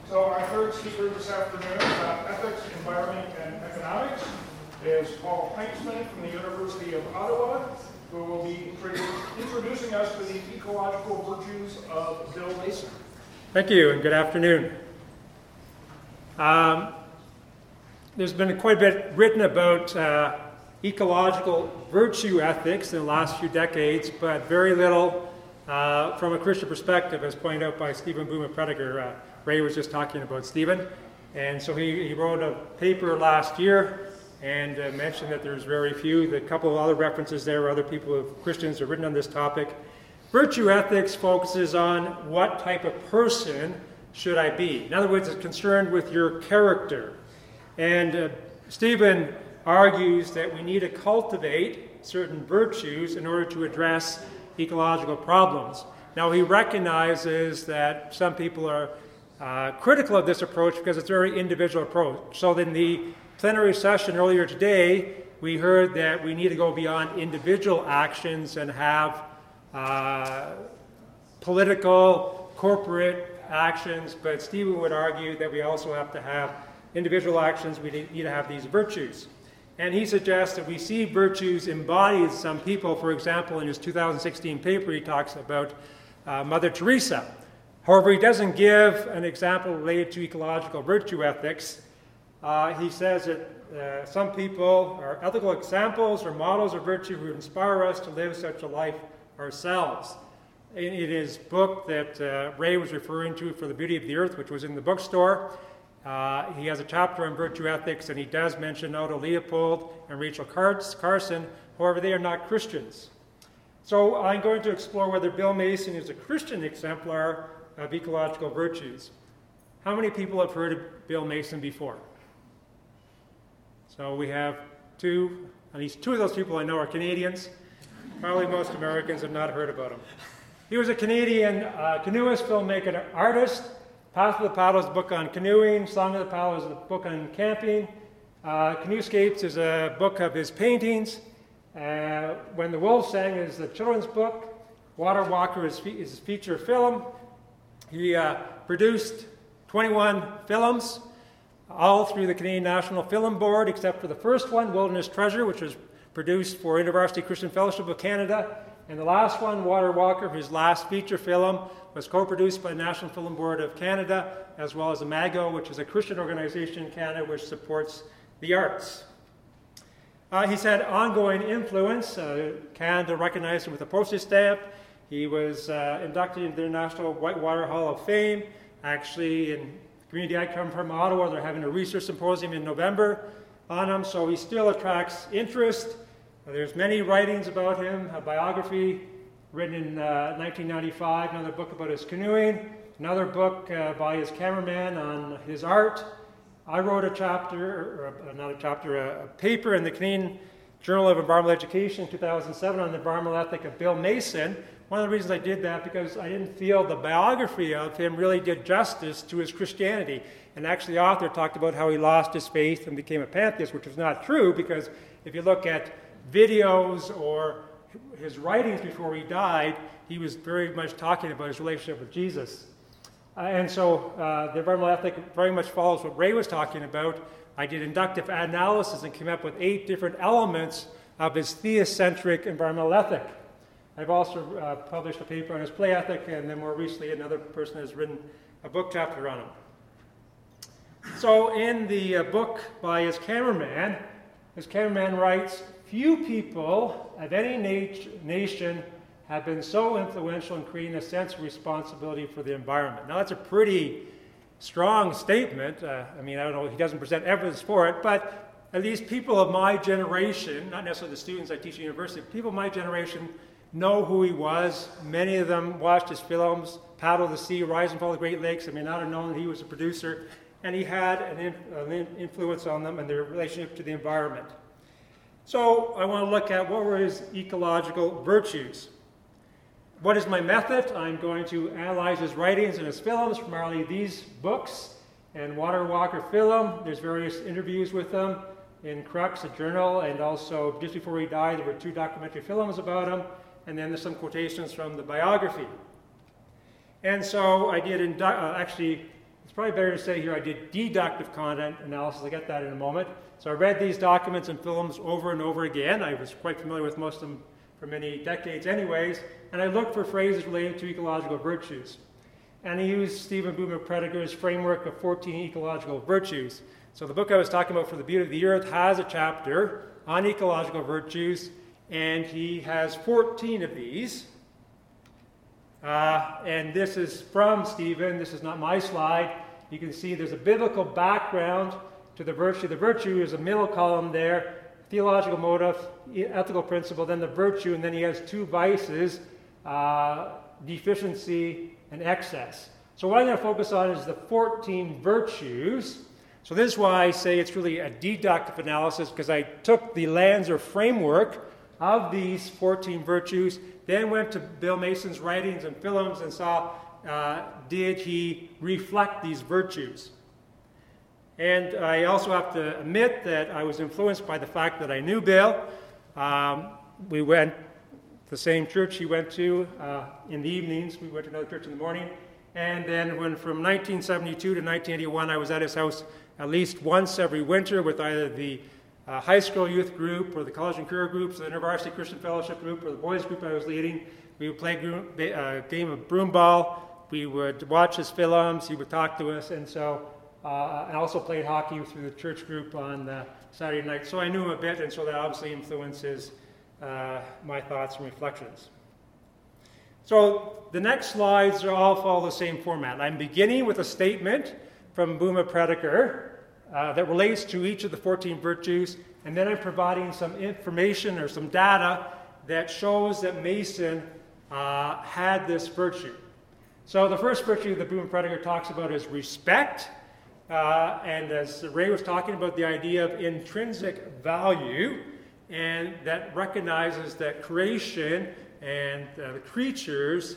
So our third speaker this afternoon about ethics, environment, and economics is Paul Heintzman from the University of Ottawa, who will be introducing us to the ecological virtues of Bill Mason. Thank you, and good afternoon. There's been quite a bit written about ecological virtue ethics in the last few decades, but very little from a Christian perspective, as pointed out by Stephen Boomer-Prediger. Ray was just talking about Stephen. And so he wrote a paper last year and mentioned that there's very few. A couple of other references there, other people, Christians, have written on this topic. Virtue ethics focuses on what type of person should I be. In other words, it's concerned with your character. And Stephen argues that we need to cultivate certain virtues in order to address ecological problems. Now, he recognizes that some people are critical of this approach because it's a very individual approach. So in the plenary session earlier today, we heard that we need to go beyond individual actions and have political, corporate actions, but Stephen would argue that we also have to have individual actions. We need to have these virtues. And he suggests that we see virtues embodied in some people. For example, in his 2016 paper, he talks about Mother Teresa. However, he doesn't give an example related to ecological virtue ethics. He says that some people are ethical examples or models of virtue who inspire us to live such a life ourselves. In his book that Ray was referring to, For the Beauty of the Earth, which was in the bookstore, he has a chapter on virtue ethics, and he does mention Odo Leopold and Rachel Carson. However, they are not Christians. So I'm going to explore whether Bill Mason is a Christian exemplar of ecological virtues. How many people have heard of Bill Mason before? So we have two, at least two of those people I know are Canadians. Probably most Americans have not heard about him. He was a Canadian canoeist, filmmaker, and artist. Path of the Paddle is a book on canoeing. Song of the Paddle is a book on camping. Canoescapes is a book of his paintings. When the Wolves Sang is a children's book. Water Walker is his feature film. He produced 21 films, all through the Canadian National Film Board, except for the first one, Wilderness Treasure, which was produced for InterVarsity Christian Fellowship of Canada. And the last one, Water Walker, his last feature film, was co-produced by the National Film Board of Canada, as well as Imago, which is a Christian organization in Canada which supports the arts. He's had ongoing influence. Canada recognized him with a postage stamp. He was inducted into the International Whitewater Hall of Fame. Actually, in the community I come from, Ottawa, they're having a research symposium in November on him, so he still attracts interest. There's many writings about him, a biography written in 1995, another book about his canoeing, another book by his cameraman on his art. I wrote a paper in the Canadian Journal of Environmental Education in 2007 on the environmental ethic of Bill Mason. One of the reasons I did that because I didn't feel the biography of him really did justice to his Christianity. And actually the author talked about how he lost his faith and became a pantheist, which was not true, because if you look at videos or his writings before he died, he was very much talking about his relationship with Jesus. And so the environmental ethic very much follows what Ray was talking about. I did inductive analysis and came up with 8 different elements of his theocentric environmental ethic. I've also published a paper on his play ethic, and then more recently another person has written a book chapter on him. So in the book by his cameraman writes, "Few people of any nation have been so influential in creating a sense of responsibility for the environment." Now that's a pretty strong statement. I don't know, he doesn't present evidence for it, but at least people of my generation, not necessarily the students I teach at university, but people of my generation know who he was. Many of them watched his films, Paddle of the Sea, Rise and Fall of the Great Lakes. I may not have known that he was a producer, and he had an influence on them and their relationship to the environment. So I want to look at what were his ecological virtues. What is my method? I'm going to analyze his writings and his films, primarily these books and Water Walker film. There's various interviews with him in Crux, a journal, and also just before he died, there were 2 documentary films about him, and then there's some quotations from the biography. And so I did, actually, it's probably better to say here I did deductive content analysis. I'll get that in a moment. So I read these documents and films over and over again. I was quite familiar with most of them for many decades anyways, and I looked for phrases related to ecological virtues. And I used Stephen Boomer-Prediger's framework of 14 ecological virtues. So the book I was talking about, For the Beauty of the Earth, has a chapter on ecological virtues, and he has 14 of these. And this is from Stephen. This is not my slide. You can see there's a biblical background to the virtue. The virtue is a middle column there, theological motive, ethical principle, then the virtue, and then he has two vices, deficiency and excess. So what I'm going to focus on is the 14 virtues. So this is why I say it's really a deductive analysis, because I took the Lanzer framework of these 14 virtues, then went to Bill Mason's writings and films and saw, did he reflect these virtues? And I also have to admit that I was influenced by the fact that I knew Bill. We went to the same church he went to in the evenings. We went to another church in the morning. And then from 1972 to 1981, I was at his house at least once every winter with either the high school youth group or the college and career groups, or the InterVarsity Christian Fellowship group, or the boys group I was leading. We would play a game of broomball. We would watch his films. He would talk to us. And so I also played hockey through the church group on Saturday night. So I knew him a bit, and so that obviously influences my thoughts and reflections. So the next slides all follow the same format. I'm beginning with a statement from Boomer-Prediger that relates to each of the 14 virtues, and then I'm providing some information or some data that shows that Mason had this virtue. So the first virtue that Boomer-Prediger talks about is respect, and as Ray was talking about, the idea of intrinsic value, and that recognizes that creation and the creatures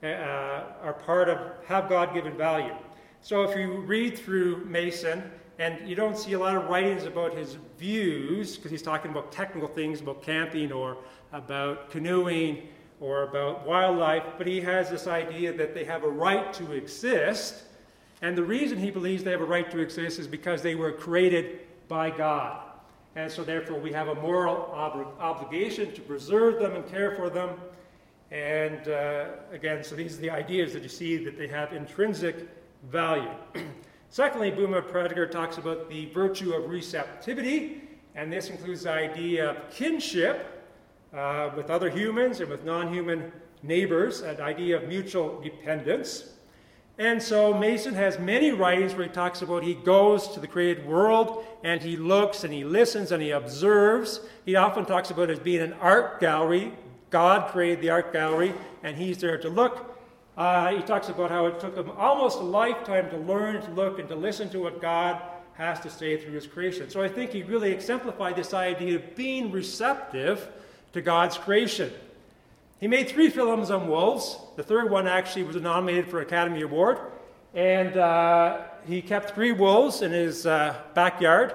have God-given value. So if you read through Mason, and you don't see a lot of writings about his views, because he's talking about technical things, about camping or about canoeing or about wildlife, but he has this idea that they have a right to exist, and the reason he believes they have a right to exist is because they were created by God. And so therefore we have a moral obligation to preserve them and care for them. And again, so these are the ideas that you see that they have intrinsic value. Secondly, Boomer-Prediger talks about the virtue of receptivity, and this includes the idea of kinship with other humans and with non-human neighbors, an idea of mutual dependence. And so Mason has many writings where he talks about he goes to the created world and he looks and he listens and he observes. He often talks about it as being an art gallery. God created the art gallery and he's there to look. He talks about how it took him almost a lifetime to learn to look and to listen to what God has to say through his creation. So I think he really exemplified this idea of being receptive to God's creation. He made 3 films on wolves. The third one actually was nominated for an Academy Award. And he kept 3 wolves in his backyard.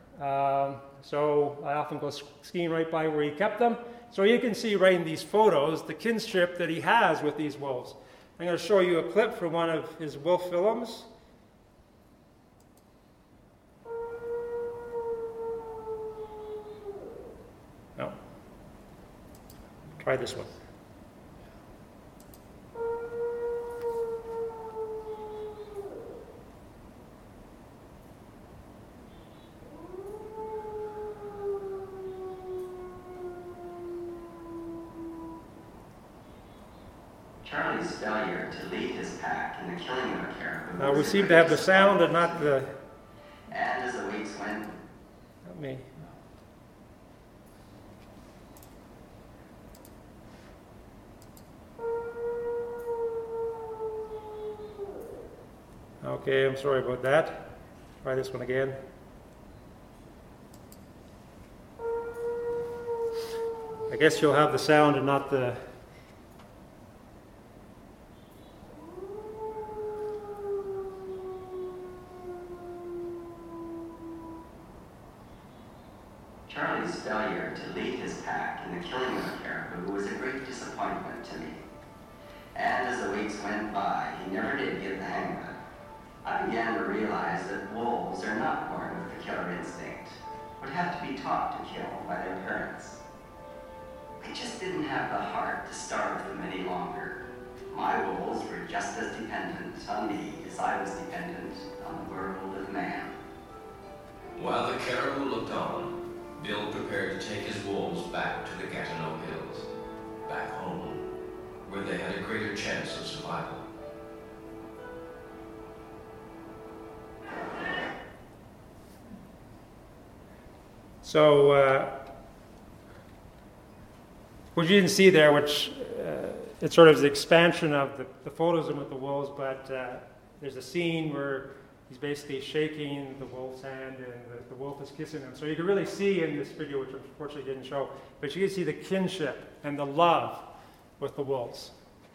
So I often go skiing right by where he kept them. So you can see right in these photos the kinship that he has with these wolves. I'm going to show you a clip from one of his wolf films. No. Try this one. Charlie's failure to lead his pack in the killing of a caribou. Now we seem to have the sound and not the... And as the weeks went... Not me. Okay, I'm sorry about that. Try this one again. I guess you'll have the sound and not the... Charlie's failure to lead his pack in the killing of a caribou was a great disappointment to me. And as the weeks went by, he never did get the hang of it. I began to realize that wolves are not born with the killer instinct, but have to be taught to kill by their parents. I just didn't have the heart to starve them any longer. My wolves were just as dependent on me as I was dependent on the world of man. While the caribou looked on, Bill prepared to take his wolves back to the Gatineau Hills, back home, where they had a greater chance of survival. So, what you didn't see there, which it's sort of the expansion of the photos with the wolves, but there's a scene where he's basically shaking the wolf's hand and the wolf is kissing him. So you can really see in this video, which unfortunately didn't show, but you can see the kinship and the love with the wolves.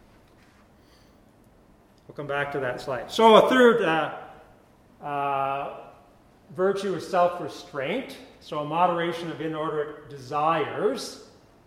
We'll come back to that slide. So a third virtue is self-restraint. So a moderation of inordinate desires.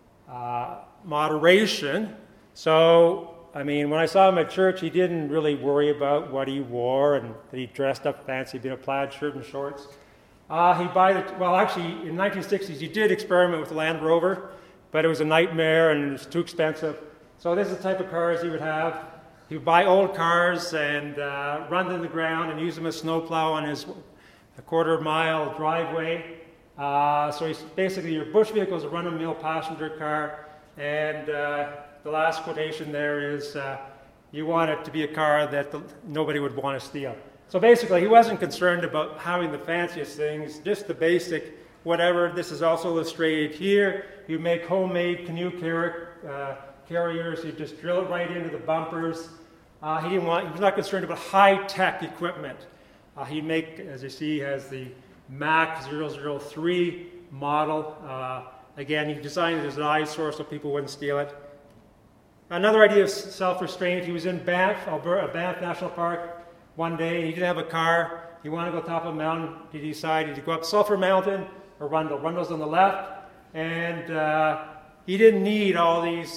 Moderation. So, I mean, when I saw him at church, he didn't really worry about what he wore and that he dressed up fancy, being a plaid shirt and shorts. Actually, in the 1960s, he did experiment with the Land Rover, but it was a nightmare and it was too expensive. So this is the type of cars he would have. He would buy old cars and run them in the ground and use them as snowplow on his quarter-mile driveway. So he's basically your bush vehicle is a run-of-the-mill passenger car, and the last quotation there is, you want it to be a car that nobody would want to steal. So basically, he wasn't concerned about having the fanciest things, just the basic whatever. This is also illustrated here. You make homemade canoe carriers. You just drill it right into the bumpers. He was not concerned about high-tech equipment. He'd make, as you see, has the Mac 003 model. Again, he designed it as an eyesore so people wouldn't steal it. Another idea of self-restraint, he was in Banff, Alberta, Banff National Park one day, and he didn't have a car. He wanted to go top of a mountain. He decided to go up Sulphur Mountain or Rundle. Rundle's on the left, and he didn't need all these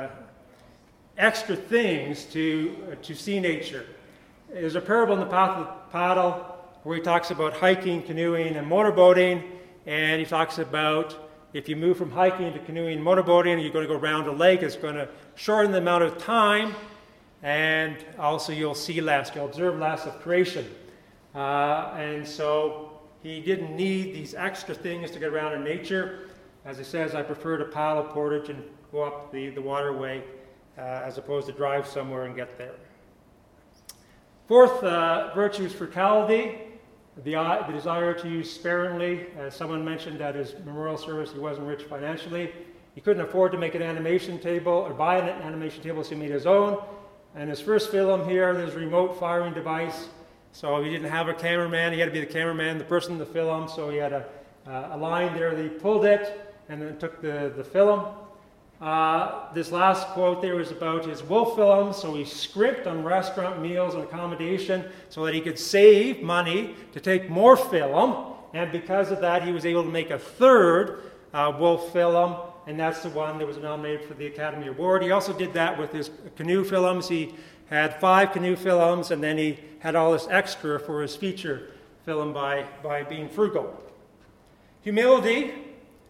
extra things to see nature. There's a parable in the Path of the Paddle where he talks about hiking, canoeing, and motorboating, and he talks about if you move from hiking to canoeing and motorboating, you're going to go around a lake. It's going to shorten the amount of time, and also you'll see less. You'll observe less of creation. And so he didn't need these extra things to get around in nature. As he says, I prefer to paddle portage and go up the waterway as opposed to drive somewhere and get there. Fourth virtue is frugality. The desire to use sparingly. As someone mentioned at his memorial service, he wasn't rich financially. He couldn't afford to make an animation table or buy an animation table, so he made his own. And his first film here, there's a remote firing device. So he didn't have a cameraman. He had to be the cameraman, the person in the film. So he had a line there that he pulled it and then took the film. This last quote there was about his wolf films, so he scrimped on restaurant meals and accommodation so that he could save money to take more film, and because of that he was able to make a third wolf film, and that's the one that was nominated for the Academy Award. He also did that with his canoe films. He had 5 canoe films, and then he had all this extra for his feature film by being frugal. Humility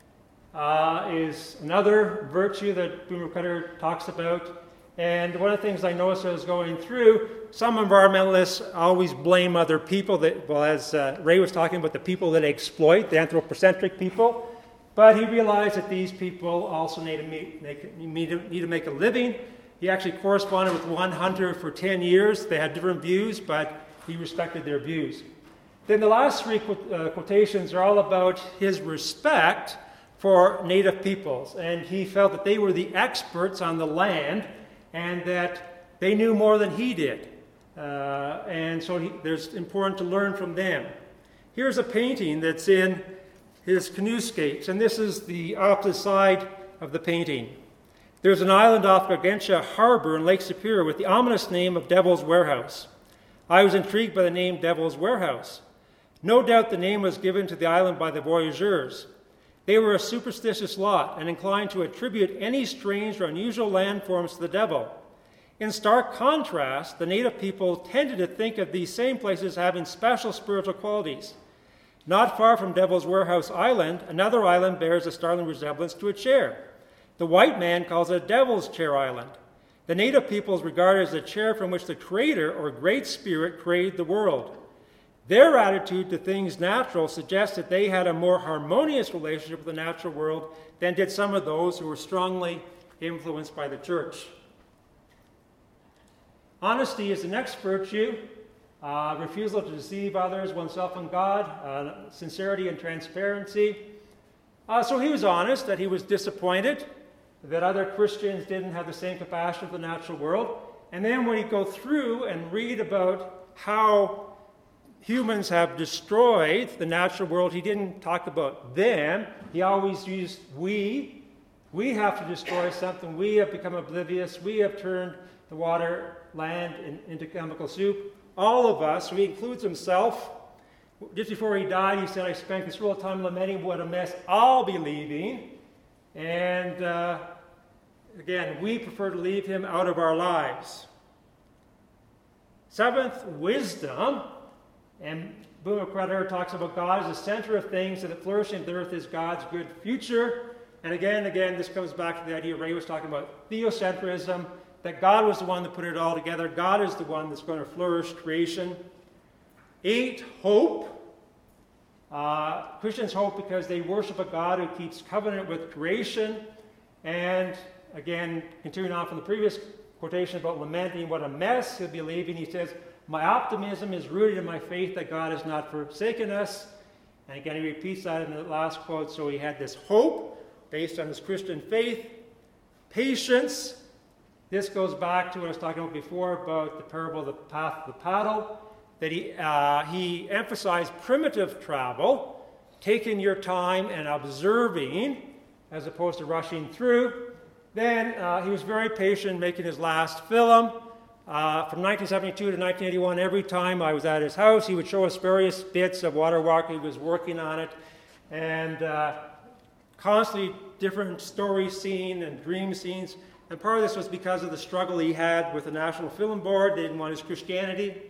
is another virtue that Boomer Cutter talks about. And one of the things I noticed as I was going through, some environmentalists always blame other people, as Ray was talking about, the people that exploit, the anthropocentric people. But he realized that these people also need to make a living. He actually corresponded with one hunter for 10 years. They had different views, but he respected their views. Then the last 3 quotations are all about his respect for native peoples, and he felt that they were the experts on the land and that they knew more than he did, and so there's important to learn from them. Here's a painting that's in his canoescapes, and this is the opposite side of the painting. There's an island off Gargantua Harbor in Lake Superior with the ominous name of Devil's Warehouse. I was intrigued by the name Devil's Warehouse. No doubt the name was given to the island by the voyageurs. They were a superstitious lot and inclined to attribute any strange or unusual landforms to the devil. In stark contrast, the native people tended to think of these same places having special spiritual qualities. Not far from Devil's Warehouse Island, another island bears a startling resemblance to a chair. The white man calls it a Devil's Chair Island. The native peoples regard it as a chair from which the Creator or Great Spirit created the world. Their attitude to things natural suggests that they had a more harmonious relationship with the natural world than did some of those who were strongly influenced by the church. Honesty is the next virtue. Refusal to deceive others, oneself and God, sincerity and transparency. So he was honest that he was disappointed that other Christians didn't have the same compassion for the natural world. And then when you go through and read about how humans have destroyed the natural world, he didn't talk about them. He always used we. We have to destroy something. We have become oblivious. We have turned the water, land into chemical soup. All of us, so he includes himself. Just before he died, he said, I spent considerable time lamenting what a mess I'll be leaving. And again, we prefer to leave him out of our lives. Seventh, wisdom. And Boone Crowder talks about God as the center of things, and that flourishing of the earth is God's good future. And again, this comes back to the idea Ray was talking about, theocentrism, that God was the one that put it all together. God is the one that's going to flourish creation. 8, hope. Christians hope because they worship a God who keeps covenant with creation. And again, continuing on from the previous quotation about lamenting what a mess he'll be leaving, he says, my optimism is rooted in my faith that God has not forsaken us. And again, he repeats that in the last quote. So he had this hope based on his Christian faith. Patience. This goes back to what I was talking about before about the parable of the path of the paddle, that he emphasized primitive travel, taking your time and observing as opposed to rushing through. Then he was very patient making his last film. From 1972 to 1981, every time I was at his house, he would show us various bits of water walk. He was working on it, and constantly different story scene and dream scenes. And part of this was because of the struggle he had with the National Film Board. They didn't want his Christianity.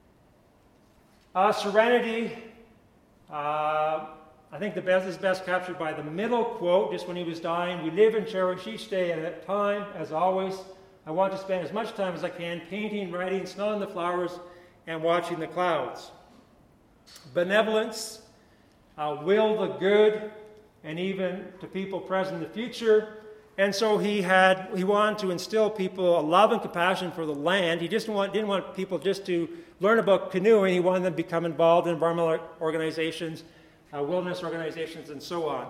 Serenity. I think this is best captured by the middle quote, just when he was dying. We live and cherish each day at a time, as always. I want to spend as much time as I can painting, writing, smelling the flowers, and watching the clouds. Benevolence. Will the good, and even to people present in the future. And so he wanted to instill people a love and compassion for the land. He didn't want people just to learn about canoeing. He wanted them to become involved in environmental organizations, wilderness organizations, and so on.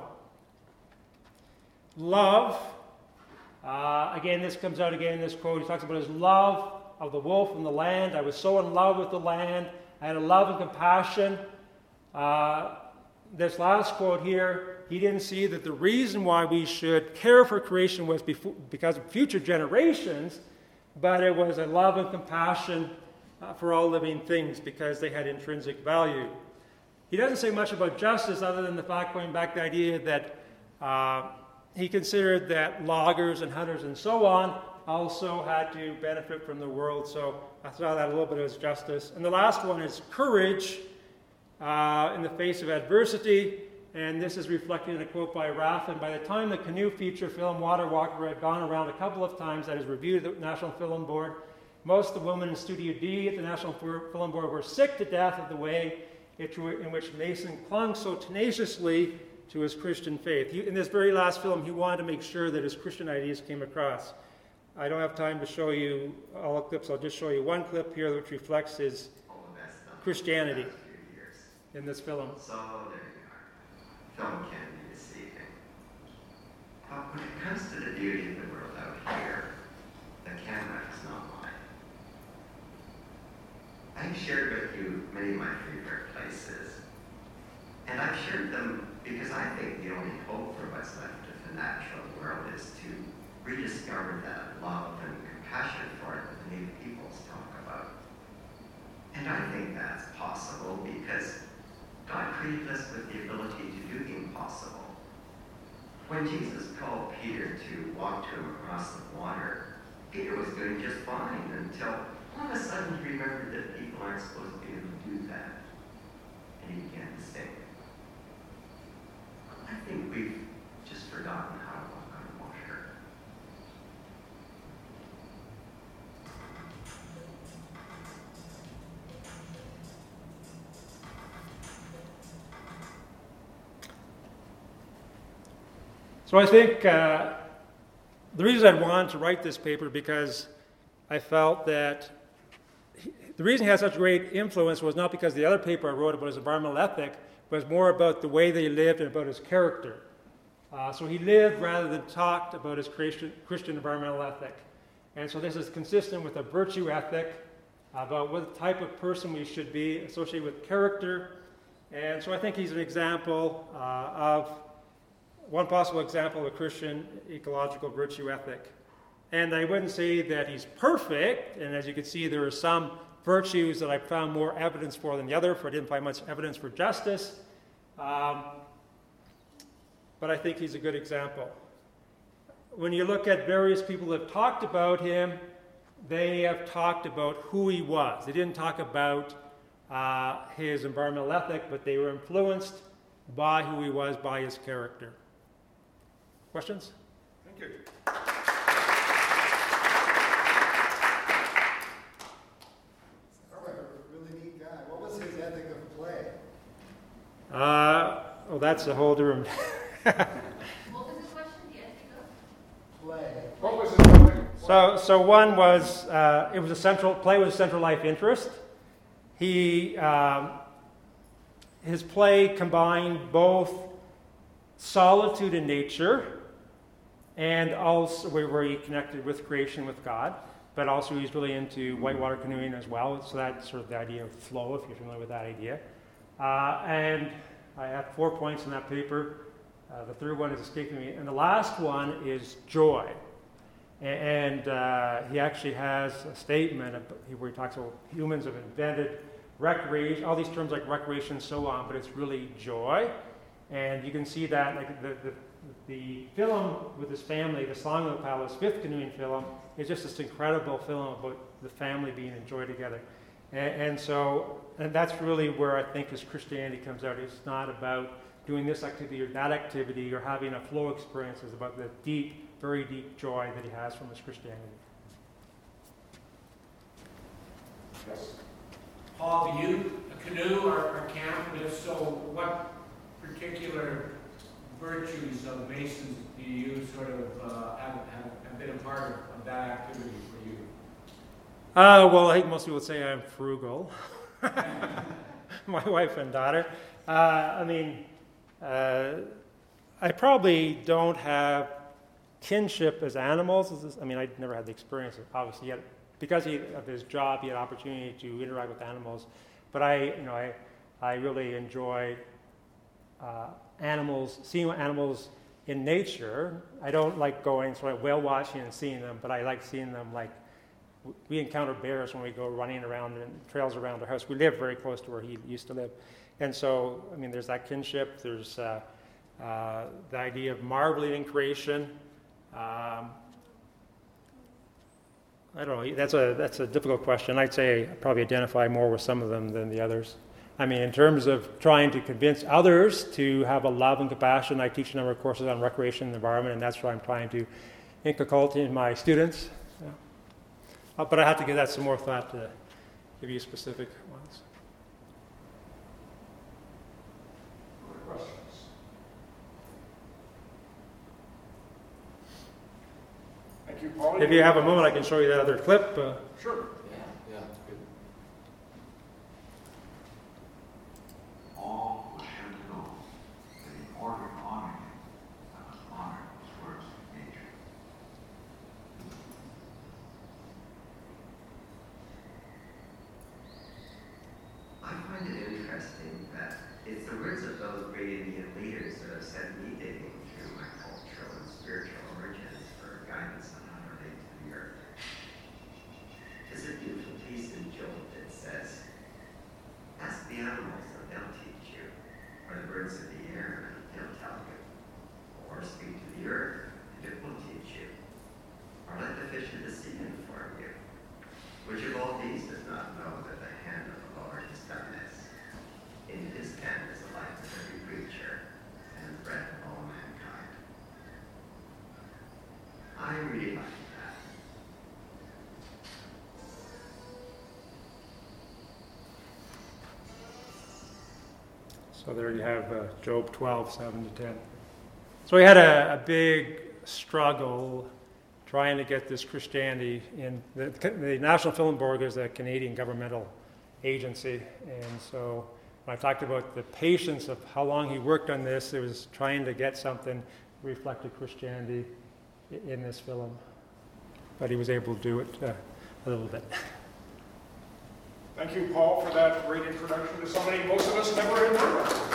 Love. Again, this comes out again in this quote. He talks about his love of the wolf and the land. I was so in love with the land. I had a love and compassion. This last quote here, he didn't see that the reason why we should care for creation was because of future generations, but it was a love and compassion for all living things because they had intrinsic value. He doesn't say much about justice other than the fact, going back to the idea that he considered that loggers and hunters and so on also had to benefit from the world, so I saw that a little bit as justice. And the last one is courage in the face of adversity. And this is reflected in a quote by Raffin. By the time the canoe feature film Water Walker had gone around a couple of times that is reviewed at the National Film Board, most of the women in Studio D at the National Film Board were sick to death of the way in which Mason clung so tenaciously to his Christian faith. In this very last film, he wanted to make sure that his Christian ideas came across. I don't have time to show you all the clips. I'll just show you one clip here which reflects his Christianity in this film. So there you are. Film can be deceiving. But when it comes to the beauty of the world out here, the camera is not mine. I've shared with you many of my favorite places. And I've shared them because I think the only hope for what's left of the natural world is to rediscover that love and compassion for it that the native peoples talk about. And I think that's possible because God created us with the ability to do the impossible. When Jesus called Peter to walk to him across the water, Peter was doing just fine until all of a sudden he remembered that people aren't supposed to be able to do that. And he began to sink. I think we've just forgotten how to walk on water. So I think the reason I wanted to write this paper because I felt that the reason he had such great influence was not because the other paper I wrote about his environmental ethic, but it was more about the way that he lived and about his character. So he lived rather than talked about his Christian environmental ethic. And so this is consistent with a virtue ethic about what type of person we should be associated with character. And so I think he's an example of one possible example of a Christian ecological virtue ethic. And I wouldn't say that he's perfect, and as you can see, there are some virtues that I found more evidence for than the other, for I didn't find much evidence for justice. But I think he's a good example. When you look at various people that have talked about him, they have talked about who he was. They didn't talk about his environmental ethic, but they were influenced by who he was, by his character. Questions? Thank you. Really neat guy. What was his ethic of play? Well, that's a whole different. What was the question? The ethic of Play. What was his name? So one was it was a central play was a central life interest. He his play combined both solitude in nature and also where he connected with creation, with God, but also he's really into whitewater canoeing as well. So that's sort of the idea of flow, if you're familiar with that idea. And I have 4 points in that paper. The third one is escaping me. And the last one is joy. And he actually has a statement where he talks about humans have invented recreation, all these terms like recreation and so on, but it's really joy. And you can see that like the film with his family, The Song of the Paddler's fifth canoeing film, is just this incredible film about the family being enjoyed together. And that's really where I think his Christianity comes out. It's not about doing this activity or that activity or having a flow experience. It's about the deep, very deep joy that he has from his Christianity. Yes. Paul, do you canoe or camp? And if so, what particular virtues of Masons do you sort of have been a part of that activity for you? Well, I think most people would say I'm frugal. My wife and daughter. I probably don't have kinship as animals. I never had the experience, obviously, yet. Because of his job, he had opportunity to interact with animals. But I really enjoy animals, seeing animals in nature. I don't like going sort of whale watching and seeing them, but I like seeing them. Like we encounter bears when we go running around in trails around our house. We live very close to where he used to live, and so there's that kinship. There's the idea of marveling in creation. I don't know. That's a difficult question. I'd say I probably identify more with some of them than the others. In terms of trying to convince others to have a love and compassion, I teach a number of courses on recreation and environment, and that's what I'm trying to inculcate in my students. Yeah. But I have to give that some more thought to give you specific ones. Other questions? Thank you, Paul. If you have a moment, I can show you that other clip. Sure. Yeah, it's good. All was him to know that in order to honor him, I must honor his works of nature. I find it interesting that it's the words of those great Indian leaders that have sent me digging through my cultural and spiritual origins for guidance on how to relate to the earth. There's a beautiful piece in Job that says, ask the animals and they'll teach you, or the birds of the air and they'll tell you, or speak to the earth and it will teach you. or let the fish of the sea inform you. Which of all these does not know that the hand of the Lord has done this? In his hand is the life of every creature, and the breath of all mankind. I really like that. So there you have Job 12, 7 to 10. So we had a big struggle trying to get this Christianity in. The National Film Board is a Canadian governmental agency, and so when I talked about the patience of how long he worked on this, it was trying to get something that reflected Christianity in this film. But he was able to do it a little bit. Thank you, Paul, for that great introduction to somebody most of us never had heard of.